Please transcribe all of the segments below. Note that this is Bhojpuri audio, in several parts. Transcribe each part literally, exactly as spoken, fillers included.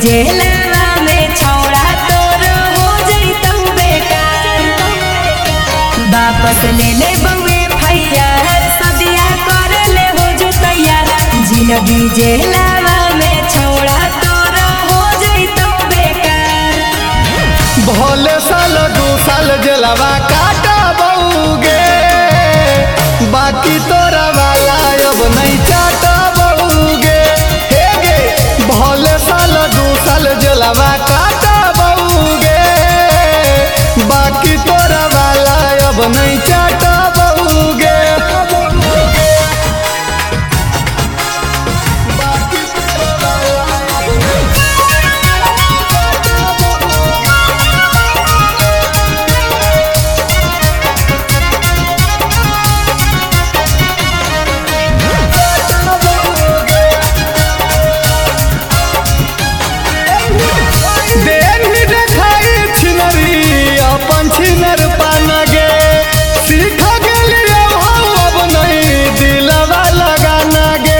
जेलवा में छौड़ा तोर हो जइतौ बेकार। वापस ले ले बउए भैया सदिया कर ले हो जो तैयार। जिंदगी जेलवा में छौड़ा तोर हो जइतौ बेकार। भोले साल दू साल जेलवा काटा बउगे, बाकी तोरा वाला अब नहीं चाटा बउगे। हे गे भोले साल दू साल जेलवा काटा बउगे, बाकी तोरा वाला अब नहीं चाटा बउगे। छिनर पानगे सीख गेलिए अब नहीं दिलवा लगाना गे।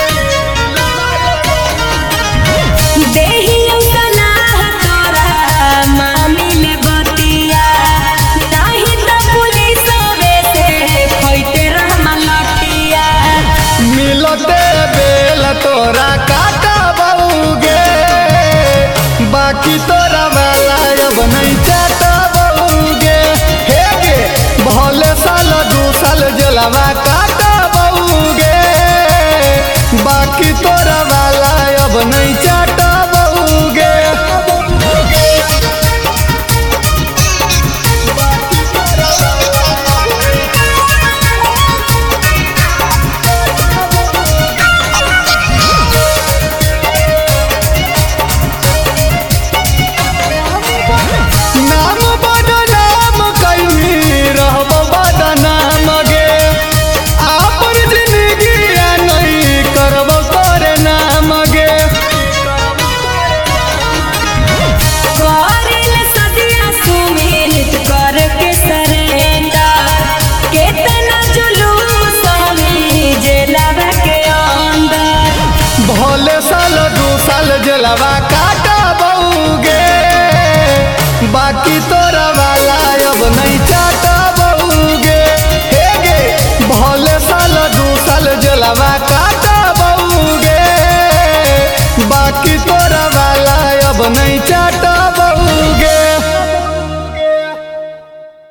देहियो सलाह तोरा मामिल बतिया, नहीं तो पुलिस से खइते रहमा लटिया। मिलते बेल तोरा काटा बउगे, बाकी तोरा वाला अब नहीं चाटा बउगे। हे गे भोले साल दू साल जेलवा काटा बउगे, बाकी तोरा वाला अब नहीं चाटा बउगे। नाम बदनाम कैनी रहब बदनाम गे, आपन जिंदगी नहीं करब तोरे नाम गे। करिल सदिया सुमित करके सरेंडर, केतना जुलूम सहमी जेलवा के अंदर। भोले साल दू साल जेलवा काटा बउगे, बाकी तो